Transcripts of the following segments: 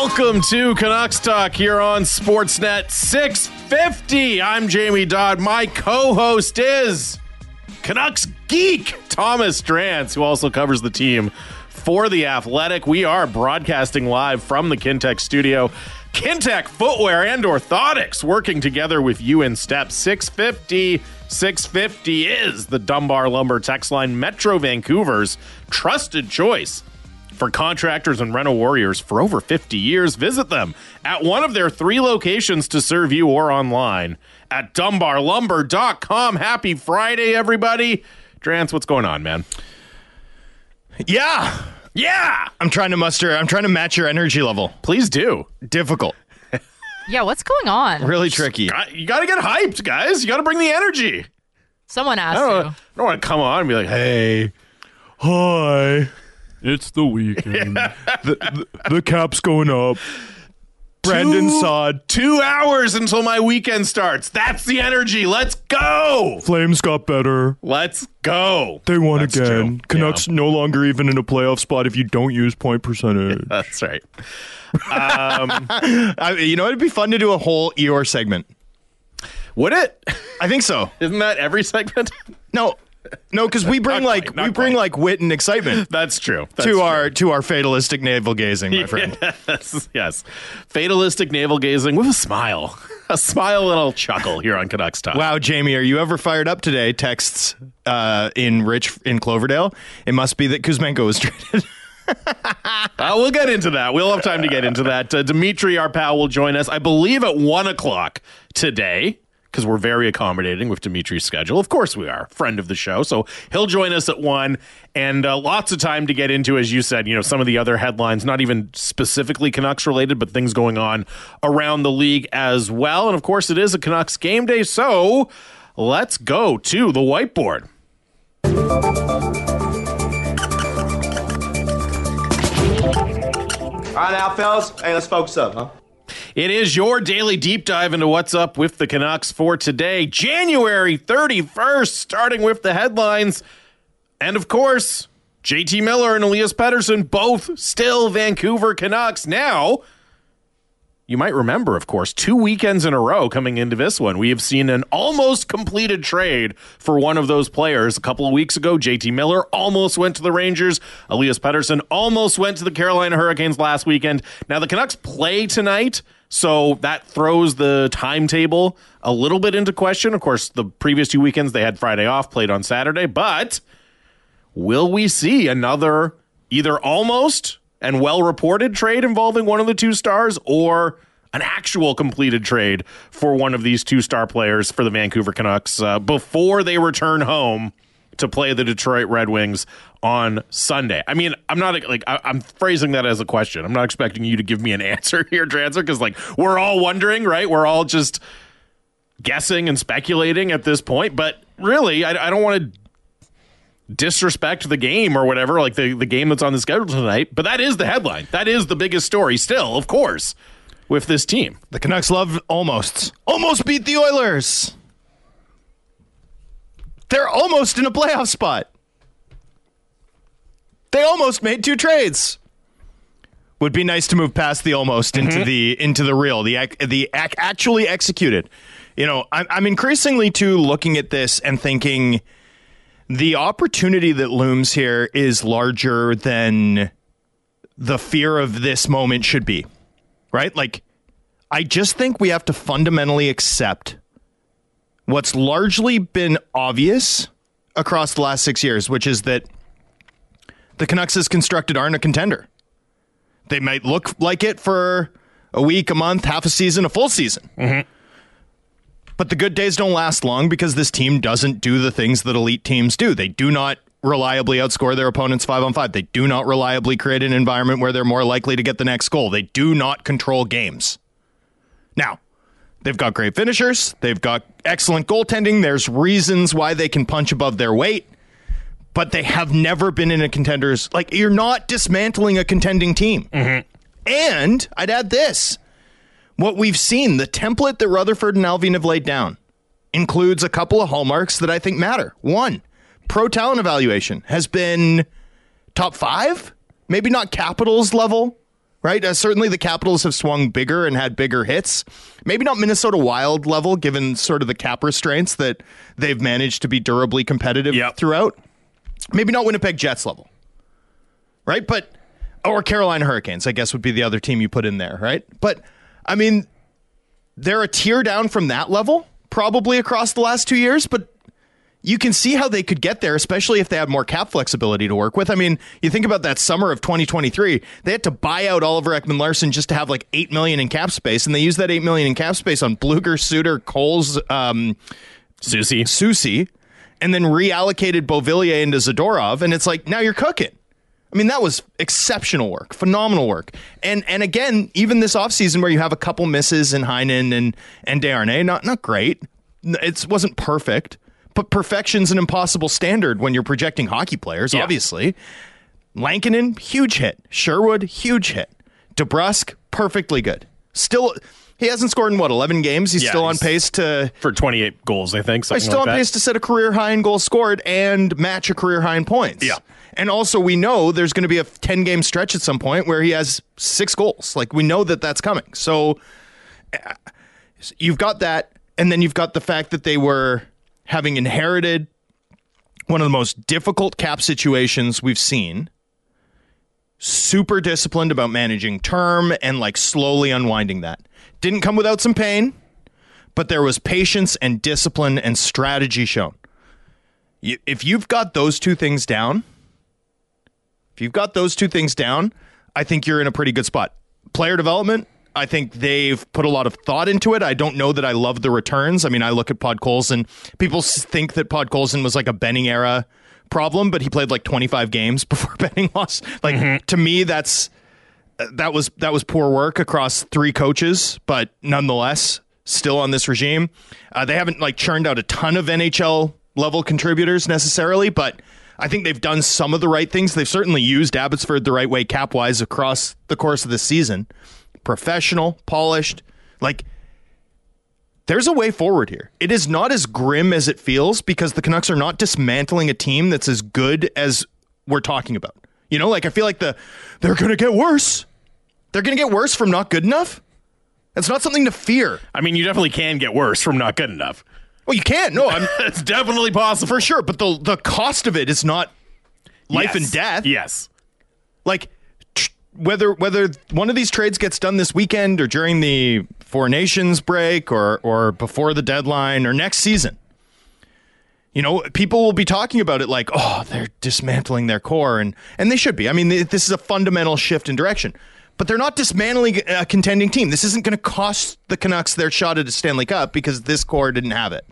Welcome to Canucks Talk here on Sportsnet 650. I'm Jamie Dodd. My co-host is Canucks geek Thomas Drance, who also covers the team for The Athletic. We are broadcasting live from the Kintec studio. Kintec Footwear and Orthotics working together with you in step. 650 is the Dunbar Lumber text line, Metro Vancouver's trusted choice for contractors and rental warriors for over 50 years. Visit them at one of their 3 locations to serve you or online at dunbarlumber.com. Happy Friday, everybody. Drance, what's going on, man? Yeah. I'm trying to match your energy level. Please do. Difficult. Yeah, what's going on? Really tricky. You got to get hyped, guys. You got to bring the energy. Someone asked I you. don't want to come on and be like, hey, Hi. It's the weekend. The cap's going up. Brandon Saad. 2 hours until my weekend starts. That's the energy. Let's go. Flames got better. Let's go. They won That's again. true. Canucks no longer even in a playoff spot if you don't use point percentage. That's right. It'd be fun to do a whole Eeyore segment. Would it? I think so. Isn't that every segment? No, because we bring Not quite. wit and excitement That's true. to our fatalistic navel gazing, my friend. Yes. Fatalistic navel gazing with a smile. A smile and a chuckle here on Canucks Talk. Wow, Jamie, are you ever fired up today? Texts in Cloverdale. It must be that Kuzmenko was traded. We'll get into that. We'll have time to get into that. Dimitri, our pal, will join us, I believe, at 1 o'clock today, because we're very accommodating with Dimitri's schedule. Of course we are. Friend of the show. So he'll join us at 1, and lots of time to get into, as you said, some of the other headlines, not even specifically Canucks related, but things going on around the league as well. And of course it is a Canucks game day, so let's go to the whiteboard. All right, now, fellas. Hey, let's focus up, huh? It is your daily deep dive into what's up with the Canucks for today, January 31st, starting with the headlines. And of course, JT Miller and Elias Pettersson, both still Vancouver Canucks. Now, you might remember, of course, 2 weekends in a row coming into this one, we have seen an almost completed trade for one of those players. A couple of weeks ago, JT Miller almost went to the Rangers. Elias Pettersson almost went to the Carolina Hurricanes last weekend. Now, the Canucks play tonight, so that throws the timetable a little bit into question. Of course, the previous 2 weekends, they had Friday off, played on Saturday. But will we see another either almost and well-reported trade involving one of the 2 stars, or an actual completed trade for one of these 2-star players for the Vancouver Canucks before they return home to play the Detroit Red Wings on Sunday? I mean, I'm phrasing that as a question. I'm not expecting you to give me an answer here, Drancer, because we're all wondering, right? We're all just guessing and speculating at this point. But really, I don't want to disrespect the game or whatever, like the game that's on the schedule tonight. But that is the headline. That is the biggest story still, of course, with this team. The Canucks love almost. Almost beat the Oilers. They're almost in a playoff spot. They almost made 2 trades. Would be nice to move past the almost into the real, the actually executed. I'm increasingly too looking at this and thinking the opportunity that looms here is larger than the fear of this moment should be, right? I just think we have to fundamentally accept what's largely been obvious across the last 6 years, which is that the Canucks as constructed aren't a contender. They might look like it for a week, a month, half a season, a full season. Mm-hmm. But the good days don't last long because this team doesn't do the things that elite teams do. They do not reliably outscore their opponents 5-on-5. They do not reliably create an environment where they're more likely to get the next goal. They do not control games. Now, they've got great finishers. They've got excellent goaltending. There's reasons why they can punch above their weight. But they have never been in a contender's... you're not dismantling a contending team. Mm-hmm. And I'd add this. What we've seen, the template that Rutherford and Alvin have laid down, includes a couple of hallmarks that I think matter. 1, pro talent evaluation has been top 5, maybe not Capitals level, right? Certainly the Capitals have swung bigger and had bigger hits. Maybe not Minnesota Wild level, given sort of the cap restraints that they've managed to be durably competitive throughout. Maybe not Winnipeg Jets level, right? Or Carolina Hurricanes, I guess, would be the other team you put in there, right? But, I mean, they're a tier down from that level, probably across the last 2 years, but you can see how they could get there, especially if they have more cap flexibility to work with. I mean, you think about that summer of 2023, they had to buy out Oliver Ekman-Larsson just to have like $8 million in cap space, and they used that $8 million in cap space on Bluger, Suter, Coles, Soucy, and then reallocated Beauvillier into Zadorov, and it's like, now you're cooking. I mean, that was exceptional work, phenomenal work. And again, even this offseason where you have a couple misses in Heinen and Desharnais, not great. It wasn't perfect. But perfection's an impossible standard when you're projecting hockey players, obviously. Lankinen, huge hit. Sherwood, huge hit. DeBrusk, perfectly good. Still, he hasn't scored in, 11 games? He's still on pace for 28 goals, I think. He's still on pace to set a career high in goals scored and match a career high in points. Yeah. And also, we know there's going to be a 10-game stretch at some point where he has 6 goals. Like, we know that that's coming. So, you've got that, and then you've got the fact that they were having inherited one of the most difficult cap situations we've seen, super disciplined about managing term and like slowly unwinding that. Didn't come without some pain, but there was patience and discipline and strategy shown. If you've got those two things down, I think you're in a pretty good spot. Player development, I think they've put a lot of thought into it. I don't know that I love the returns. I mean, I look at Podkolzin. People think that Podkolzin was like a Benning era problem, but he played like 25 games before Benning lost. Like, to me, that was poor work across 3 coaches, but nonetheless, still on this regime. They haven't like churned out a ton of NHL level contributors necessarily, but I think they've done some of the right things. They've certainly used Abbotsford the right way cap-wise across the course of the season. Professional, polished, like there's a way forward here. It is not as grim as it feels because the Canucks are not dismantling a team that's as good as we're talking about. You know, like I feel like they're going to get worse. They're going to get worse from not good enough. That's not something to fear. I mean, you definitely can get worse from not good enough. Well, you can. No, it's definitely possible. For sure, but the cost of it is not life and death. Yes. Like whether one of these trades gets done this weekend or during the Four Nations break or before the deadline or next season, you know, people will be talking about it like, oh, they're dismantling their core, and they should be. I mean, this is a fundamental shift in direction. But they're not dismantling a contending team. This isn't going to cost the Canucks their shot at a Stanley Cup because this core didn't have it.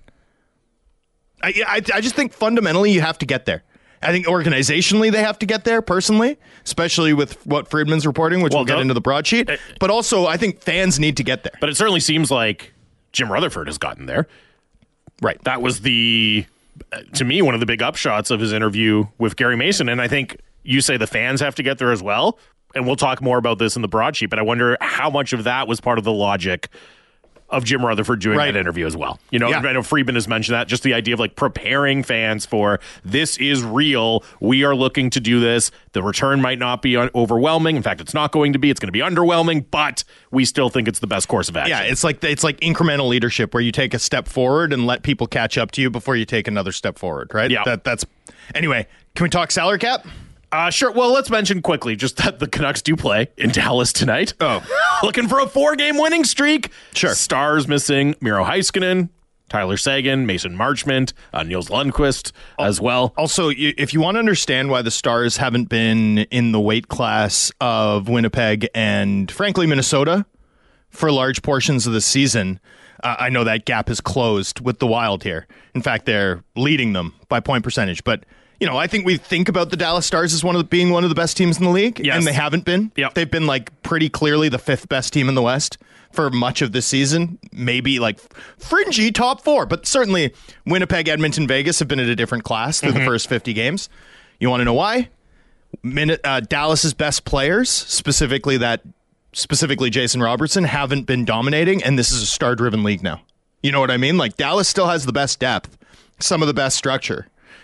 I just think fundamentally you have to get there. I think organizationally they have to get there, personally, especially with what Friedman's reporting, which we'll get into the broadsheet. But also, I think fans need to get there. But it certainly seems like Jim Rutherford has gotten there. Right. That was to me, one of the big upshots of his interview with Gary Mason. And I think you say the fans have to get there as well. And we'll talk more about this in the broadsheet. But I wonder how much of that was part of the logic of Jim Rutherford doing that interview as well. You know, I know Friedman has mentioned that, just the idea of like preparing fans for this is real. We are looking to do this. The return might not be overwhelming. In fact, it's not going to be. It's going to be underwhelming, but we still think it's the best course of action. Yeah, it's like incremental leadership where you take a step forward and let people catch up to you before you take another step forward, right? Yeah. That's anyway, can we talk salary cap? Sure. Well, let's mention quickly just that the Canucks do play in Dallas tonight. Oh. Looking for a 4-game winning streak. Sure. Stars missing Miro Heiskanen, Tyler Seguin, Mason Marchment, Niels Lundqvist as well. Also, if you want to understand why the Stars haven't been in the weight class of Winnipeg and, frankly, Minnesota for large portions of the season, I know that gap is closed with the Wild here. In fact, they're leading them by point percentage, but you know, I think we think about the Dallas Stars as being one of the best teams in the league, and they haven't been. Yep. They've been like pretty clearly the 5th best team in the West for much of this season. Maybe like fringy top 4, but certainly Winnipeg, Edmonton, Vegas have been at a different class through the first 50 games. You want to know why? Dallas's best players, specifically Jason Robertson, haven't been dominating, and this is a star-driven league now. You know what I mean? Like Dallas still has the best depth, some of the best structure.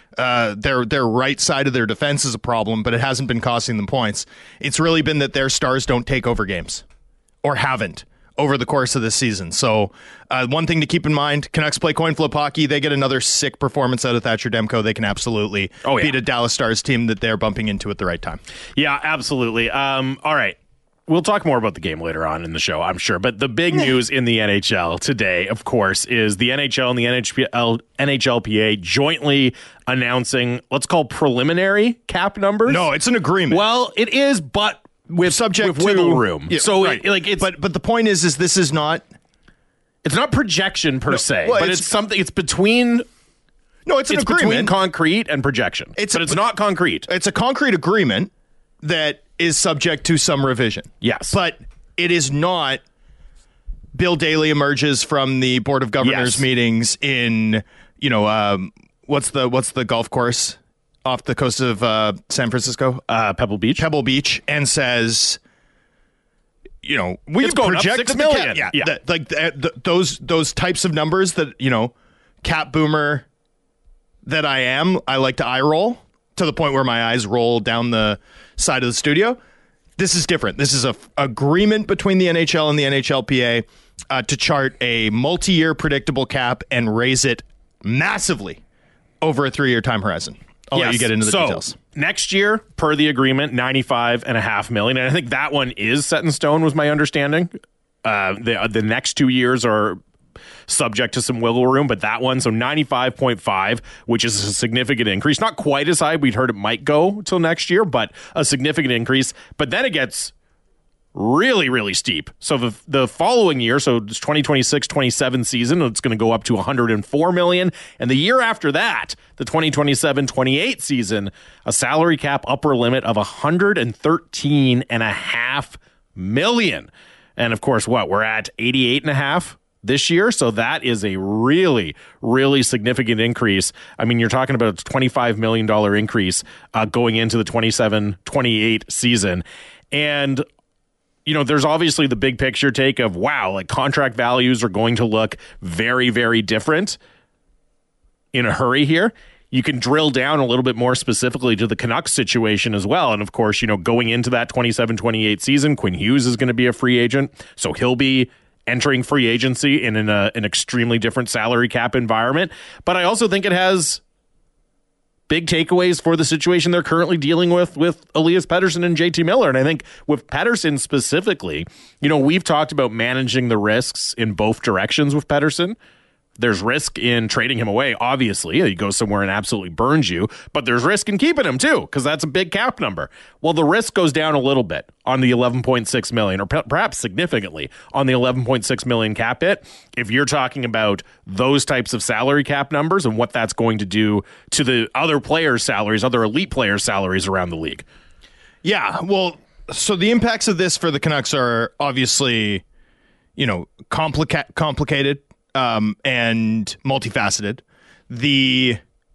Their right side of their defense is a problem, but it hasn't been costing them points. It's really been that their stars don't take over games, or haven't over the course of this season. So one thing to keep in mind, Canucks play coin flip hockey. They get another sick performance out of Thatcher Demko. They can absolutely beat a Dallas Stars team that they're bumping into at the right time. Yeah, absolutely. All right. We'll talk more about the game later on in the show, I'm sure. But the big news in the NHL today, of course, is the NHL and the NHLPA jointly announcing, let's call preliminary cap numbers. No, it's an agreement. Well, it is, but with subject wiggle to room. Yeah, so right. it's but the point is this is not. It's not projection per se, well, but it's something. It's between. No, it's an agreement between concrete and projection. But it's not concrete. It's a concrete agreement that is subject to some revision. Yes, but it is not. Bill Daley emerges from the Board of Governors meetings in what's the golf course off the coast of San Francisco, Pebble Beach, and says, we it's going project up $6 million. Those types of numbers that cap boomer that I like to eye roll to the point where my eyes roll down the side of the studio. This is different. This is a agreement between the NHL and the NHLPA to chart a multi-year predictable cap and raise it massively over a 3-year time horizon. I'll let you get into the details. Next year, per the agreement, $95.5 million. And I think that one is set in stone, was my understanding. The next 2 years are subject to some wiggle room, but that one, so 95.5, which is a significant increase. Not quite as high. We'd heard it might go till next year, but a significant increase. But then it gets really, really steep. So the following year, so it's 2026-27 season, it's going to go up to $104 million. And the year after that, the 2027-28 season, a salary cap upper limit of $113.5 million. And of course, we're at 88.5 this year. So that is a really, really significant increase. I mean, you're talking about a $25 million increase going into the 27-28 season. And there's obviously the big picture take of, contract values are going to look very, very different in a hurry here. You can drill down a little bit more specifically to the Canucks situation as well. And of course, going into that 27-28 season, Quinn Hughes is going to be a free agent. So he'll be entering free agency in an extremely different salary cap environment. But I also think it has big takeaways for the situation they're currently dealing with Elias Pettersson and JT Miller. And I think with Pettersson specifically, we've talked about managing the risks in both directions with Pettersson. There's risk in trading him away, obviously. He goes somewhere and absolutely burns you. But there's risk in keeping him, too, because that's a big cap number. Well, the risk goes down a little bit on the $11.6 million, or perhaps significantly on the $11.6 million cap hit. If you're talking about those types of salary cap numbers and what that's going to do to the other players' salaries, other elite players' salaries around the league. Yeah, well, so the impacts of this for the Canucks are obviously, complicated. And multifaceted. The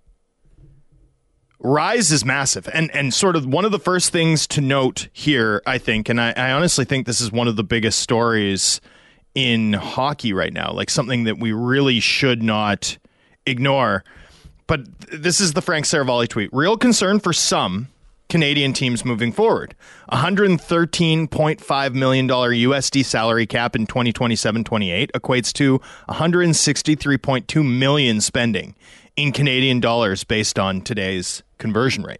rise is massive. And sort of one of the first things to note here, I think, and I honestly think this is one of the biggest stories in hockey right now, like something that we really should not ignore. But this is the Frank Saravalli tweet. Real concern for some Canadian teams moving forward. $113.5 million USD salary cap in 2027-28 equates to $163.2 million spending in Canadian dollars based on today's conversion rate.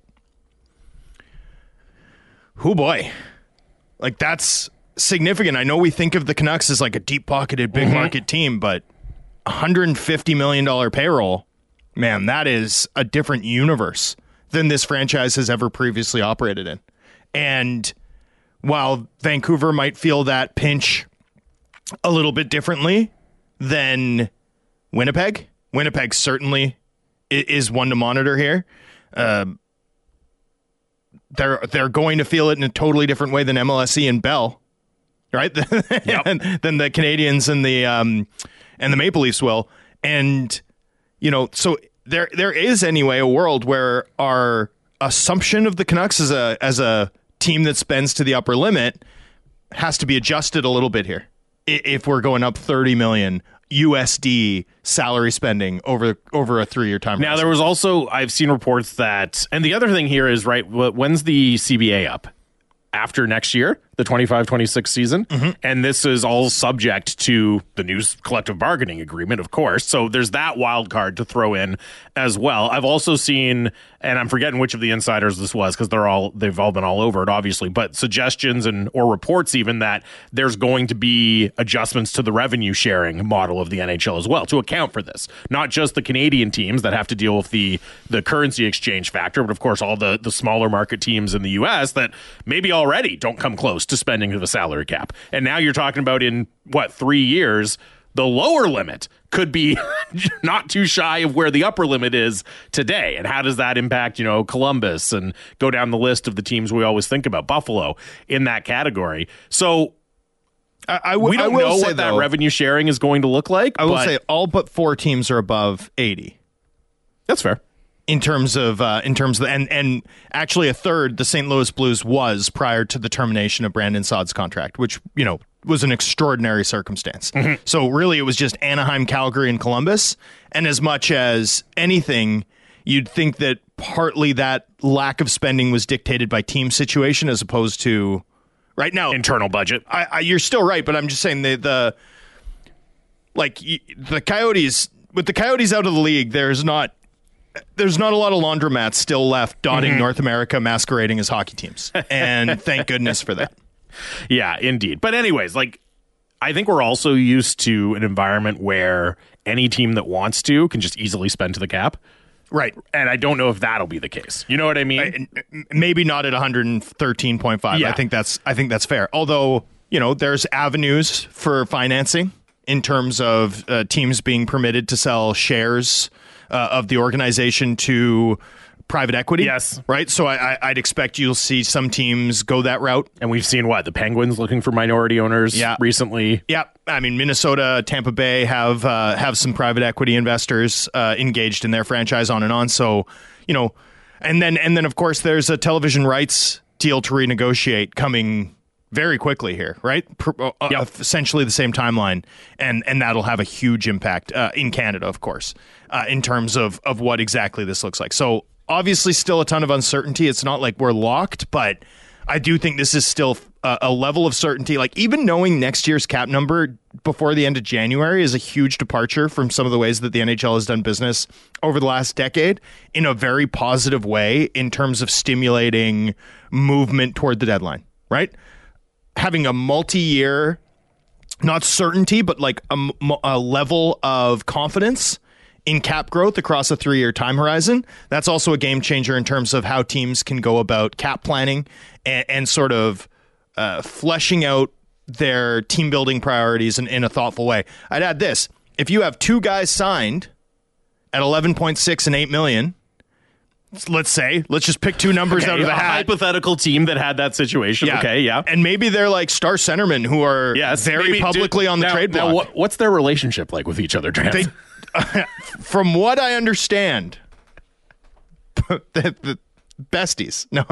Oh boy. Like, that's significant. I know we think of the Canucks as like a deep-pocketed, big-market team, but $150 million payroll, man, that is a different universe than this franchise has ever previously operated in. And while Vancouver might feel that pinch a little bit differently than Winnipeg certainly is one to monitor here. They're going to feel it in a totally different way than MLSE and Bell, right? Than the Canadians and the Maple Leafs will. And so There is anyway a world where our assumption of the Canucks as a team that spends to the upper limit has to be adjusted a little bit here. if we're going up 30 million USD salary spending over a 3-year time. Now, there was also, I've seen reports that, and the other thing here is, right, when's the CBA up? After next year, the 25-26 season. And this is all subject to the new collective bargaining agreement, of course. So there's that wild card to throw in as well. I've also seen, and I'm forgetting which of the insiders this was because they've all been all over it, obviously, but suggestions or reports even that there's going to be adjustments to the revenue sharing model of the NHL as well to account for this. Not just the Canadian teams that have to deal with the currency exchange factor, but of course all the smaller market teams in the U.S. that maybe already don't come close to spending to the salary cap. And now you're talking about in 3 years, the lower limit could be not too shy of where the upper limit is today. And how does that impact, Columbus and go down the list of the teams we always think about, Buffalo in that category. So we don't know what that revenue sharing is going to look like. I will say all but 4 teams are above 80. That's fair. In terms of and actually a third, the St. Louis Blues was prior to the termination of Brandon Saad's contract, which, was an extraordinary circumstance. So really it was just Anaheim, Calgary, and Columbus. And as much as anything, you'd think that partly that lack of spending was dictated by team situation as opposed to right now internal budget. You're still right, but I'm just saying the Coyotes, with the Coyotes out of the league, there's not a lot of laundromats still left dotting North America masquerading as hockey teams. And thank goodness for that. Yeah, indeed. But anyways, I think we're also used to an environment where any team that wants to can just easily spend to the cap. Right. And I don't know if that'll be the case. You know what I mean? Maybe not at 113.5. Yeah. I think that's fair. Although, there's avenues for financing in terms of teams being permitted to sell shares of the organization to private equity. Yes. Right? So I'd expect you'll see some teams go that route. And we've seen the Penguins looking for minority owners recently. Yeah. I mean, Minnesota, Tampa Bay have some private equity investors engaged in their franchise on and on. So, and then of course there's a television rights deal to renegotiate coming very quickly here, right? Essentially the same timeline, and that'll have a huge impact in Canada, of course, in terms of what exactly this looks like. So obviously still a ton of uncertainty. It's not like we're locked, but I do think this is still a level of certainty. Even knowing next year's cap number before the end of January is a huge departure from some of the ways that the NHL has done business over the last decade in a very positive way in terms of stimulating movement toward the deadline, right? Having a multi-year, not certainty, but a level of confidence in cap growth across a 3-year time horizon. That's also a game changer in terms of how teams can go about cap planning and sort of fleshing out their team building priorities in a thoughtful way. I'd add this. If you have 2 guys signed at 11.6 and 8 million, let's just pick 2 numbers out of the hat. Hypothetical team that had that situation. Yeah. Okay, yeah. And maybe they're star centermen who are very publicly on the trade block. Now, what's their relationship like with each other, Trans? From what I understand, the besties. No,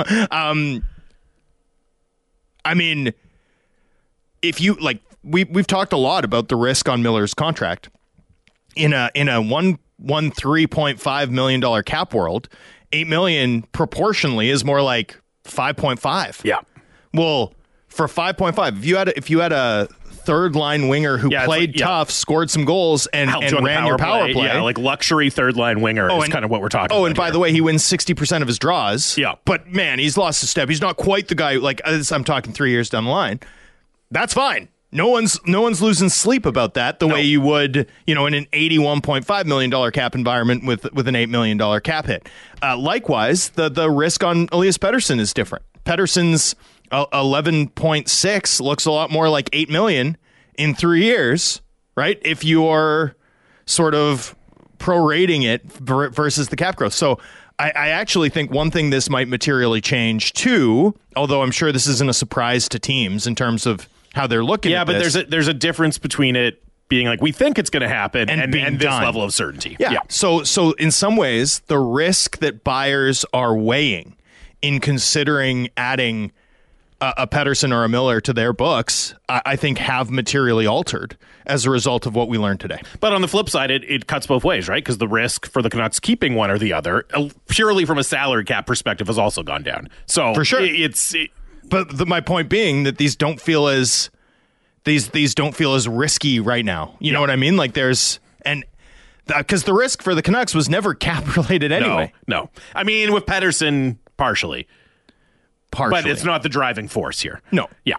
I mean, if you we've talked a lot about the risk on Miller's contract in a $113.5 million cap world. 8 million proportionally is more like 5.5. Yeah. Well, for 5.5, if you had a third line winger who played tough, scored some goals, and ran your power play. Yeah, luxury third line winger is kind of what we're talking about. Oh, and by the way, he wins 60% of his draws. Yeah. But man, he's lost a step. He's not quite the guy I'm talking 3 years down the line. That's fine. No one's losing sleep about that the way you would, in an $81.5 million cap environment with an $8 million cap hit. Likewise, the risk on Elias Pettersson is different. Pettersson's 11.6 looks a lot more like 8 million in 3 years, right? If you're sort of prorating it versus the cap growth. So I actually think one thing this might materially change too, although I'm sure this isn't a surprise to teams in terms of how they're looking at this. But there's a difference between it being we think it's going to happen and this level of certainty. Yeah. So in some ways, the risk that buyers are weighing in considering adding a Pettersson or a Miller to their books, I think have materially altered as a result of what we learned today. But on the flip side, it cuts both ways, right? Because the risk for the Canucks keeping one or the other, purely from a salary cap perspective, has also gone down. So for sure, my point being that these don't feel as risky right now. You know what I mean? Like because the risk for the Canucks was never cap related anyway. No. I mean, with Pettersson, partially. But it's not the driving force here. No. Yeah.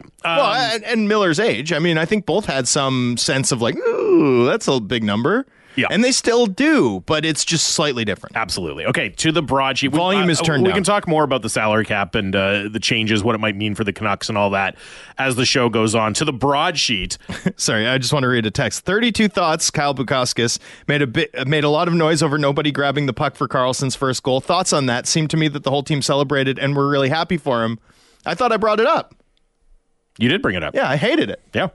And Miller's age. I mean, I think both had some sense of like, ooh, that's a big number. Yeah. And they still do, but it's just slightly different. Absolutely. Okay, to the broadsheet. Volume is turned down. We can talk more about the salary cap and the changes, what it might mean for the Canucks and all that as the show goes on. To the broadsheet. Sorry, I just want to read a text. 32 thoughts. Kyle Bukauskas made a lot of noise over nobody grabbing the puck for Karlsson's first goal. Thoughts on that? Seemed to me that the whole team celebrated and were really happy for him. I thought I brought it up. You did bring it up. Yeah, I hated it. Yeah.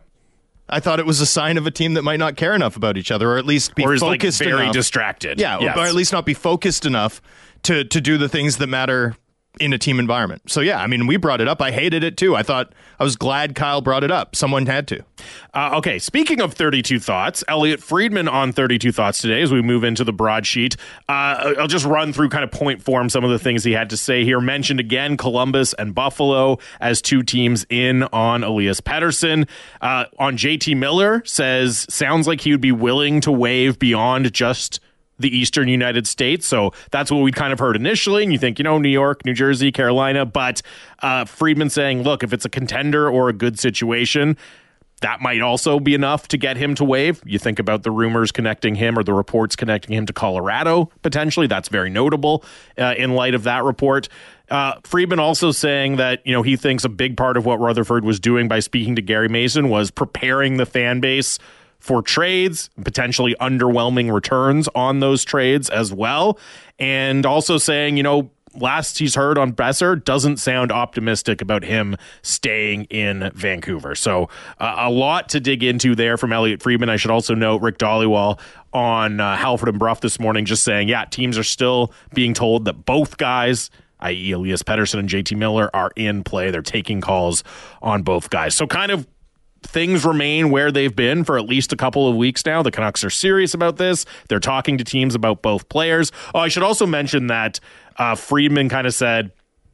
I thought it was a sign of a team that might not care enough about each other, or at least be focused like very enough. Distracted. Yeah, yes. or at least not be focused enough to do the things that matter in a team environment. So yeah, I mean, we brought it up. I hated it too. I was glad Kyle brought it up. Someone had to. Okay, speaking of 32 Thoughts, Elliot Friedman on 32 Thoughts today as we move into the broadsheet. I'll just run through kind of point form some of the things he had to say here. Mentioned again Columbus and Buffalo as two teams in on Elias Pettersson. On JT Miller, sounds like he would be willing to waive beyond just the Eastern United States. So that's what we kind of heard initially. And you think, New York, New Jersey, Carolina. But Friedman saying, look, if it's a contender or a good situation, that might also be enough to get him to waive. You think about the rumors connecting him or the reports connecting him to Colorado, potentially. That's very notable in light of that report. Friedman also saying that, he thinks a big part of what Rutherford was doing by speaking to Gary Mason was preparing the fan base for trades, potentially underwhelming returns on those trades as well. And also saying, last he's heard on Besser, doesn't sound optimistic about him staying in Vancouver. So a lot to dig into there from Elliot Friedman. I should also note Rick Dhaliwal on Halford and Bruff this morning just saying, teams are still being told that both guys, i.e. Elias Pettersson and JT Miller, are in play. They're taking calls on both guys. So kind of things remain where they've been for at least a couple of weeks now. The Canucks are serious about this. They're talking to teams about both players. I should also mention that Friedman kind of said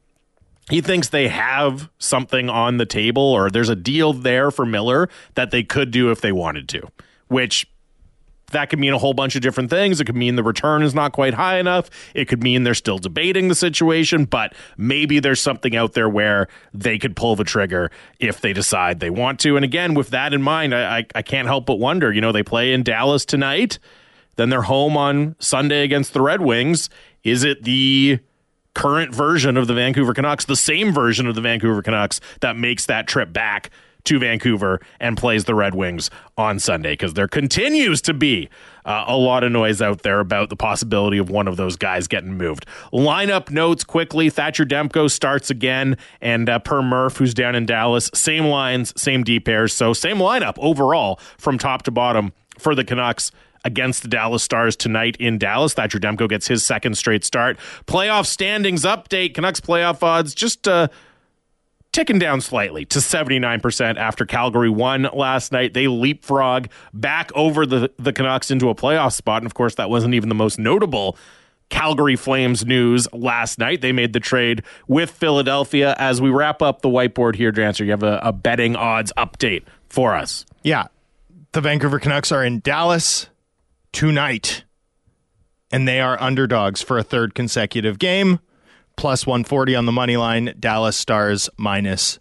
he thinks they have something on the table, or there's a deal there for Miller that they could do if they wanted to, which that could mean a whole bunch of different things. It could mean the return is not quite high enough. It could mean they're still debating the situation, but maybe there's something out there where they could pull the trigger if they decide they want to. And again, with that in mind, I can't help but wonder, they play in Dallas tonight, then they're home on Sunday against the Red Wings. Is it the current version of the Vancouver Canucks, the same version of the Vancouver Canucks, that makes that trip back to Vancouver and plays the Red Wings on Sunday? Because there continues to be a lot of noise out there about the possibility of one of those guys getting moved. Lineup notes quickly. Thatcher Demko starts again, and per Murph, who's down in Dallas, same lines, same D pairs. So same lineup overall from top to bottom for the Canucks against the Dallas Stars tonight in Dallas. Thatcher Demko gets his second straight start. Playoff standings update. Canucks playoff odds just ticking down slightly to 79% after Calgary won last night. They leapfrog back over the Canucks into a playoff spot. And of course, that wasn't even the most notable Calgary Flames news last night. They made the trade with Philadelphia. As we wrap up the whiteboard here, Janser, you have a betting odds update for us. Yeah. The Vancouver Canucks are in Dallas tonight, and they are underdogs for a third consecutive game. Plus 140 on the money line. Dallas Stars minus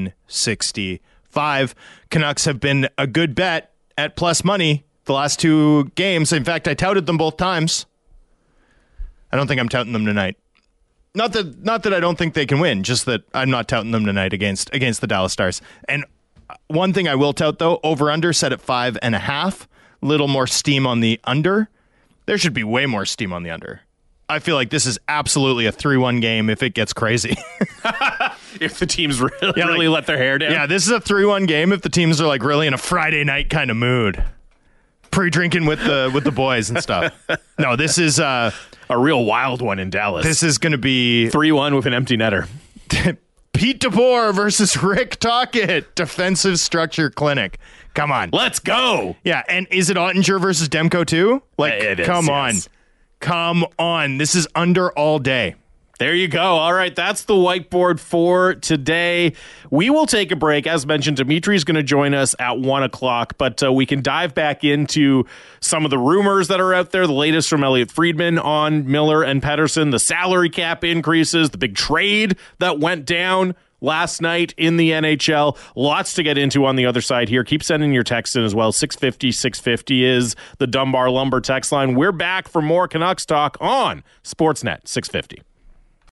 165. Canucks have been a good bet at plus money the last two games. In fact, I touted them both times. I don't think I'm touting them tonight. Not that I don't think they can win, just that I'm not touting them tonight against the Dallas Stars. And one thing I will tout, though, over-under set at 5.5. Little more steam on the under. There should be way more steam on the under. I feel like this is absolutely a 3-1 game if it gets crazy. If the teams really let their hair down. Yeah, this is a 3-1 game if the teams are like really in a Friday night kind of mood. Pre-drinking with the boys and stuff. No, this is a real wild one in Dallas. This is going to be 3-1 with an empty netter. Pete DeBoer versus Rick Tocchet, Defensive Structure Clinic. Come on. Let's go. Yeah, and is it Ottinger versus Demko too? Like, It is, come yes. on. Come on. This is under all day. There you go. All right, that's the whiteboard for today. We will take a break. As mentioned, Dimitri's going to join us at 1 o'clock, but we can dive back into some of the rumors that are out there, the latest from Elliot Friedman on Miller and Pettersson, the salary cap increases, the big trade that went down last night in the NHL. Lots to get into on the other side here. Keep sending your text in as well. 650 is the Dunbar Lumber text line. We're back for more Canucks talk on Sportsnet 650.